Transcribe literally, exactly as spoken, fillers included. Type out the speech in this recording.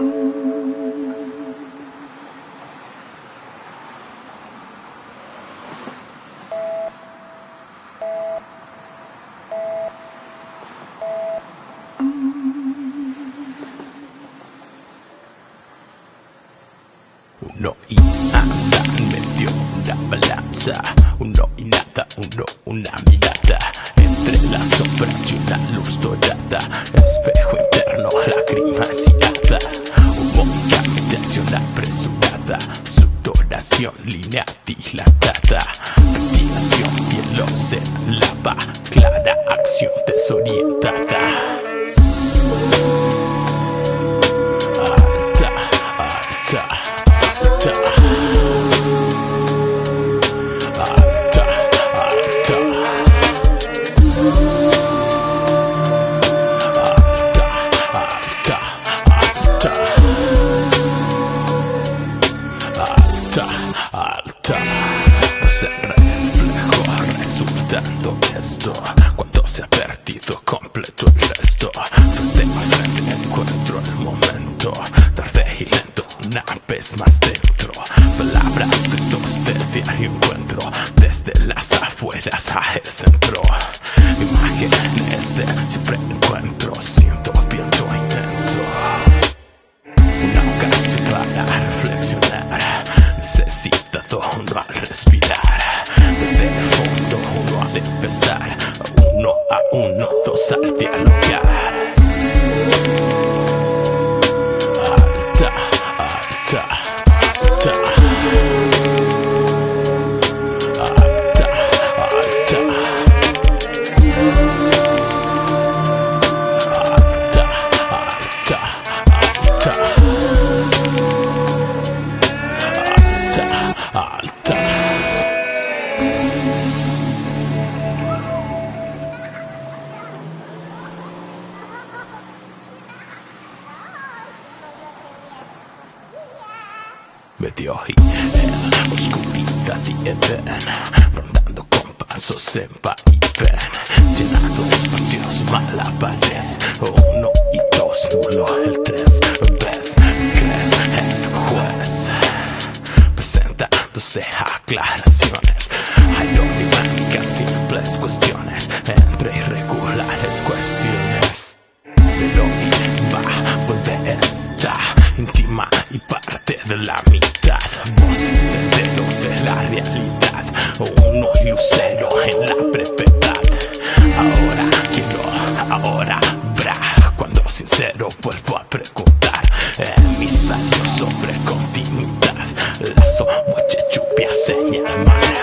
Uno y nada, medio una balanza. Uno y nada, uno, una mirada. Entre la sombra y una luz dorada. Espejo interno, lágrimas y hadas. Humo y meditación apresurada. Sudoración, línea dilatada. Ventilación, hielo se lava. Clara acción desorientada. Alta, pues el reflejo resultando esto cuando se ha perdido completo el resto. Frente a frente encuentro el momento, tarde y lento, una vez más dentro. Palabras, textos del diario encuentro, desde las afueras a el centro. Imágenes de siempre encuentro, siento viento intenso. Una ocasión para reflexionar, necesitado uno al respirar. Desde el fondo uno al empezar, uno a uno, dos al dialogar. Alta, alta, alta. Alta, alta. Alta, alta, alta. Alta. Medio y en oscuridad y Edén, rondando con pasos en va y ven, llenando espacios malabares. Uno y dos, nulo el tres. Ves, crees, es juez, presentándose aclaraciones. Aerodinámicas, simples cuestiones, entre irregulares cuestiones. Cero y va, vuelve esta, íntima y parte de la mitad. Voz sendero de la realidad, uno y lucero en la brevedad. Ahora quiero, ahora habrá, cuando sincero vuelvo a preguntar. En mis años sobre continuidad, lazo, muelle, lluvia, señal, mar.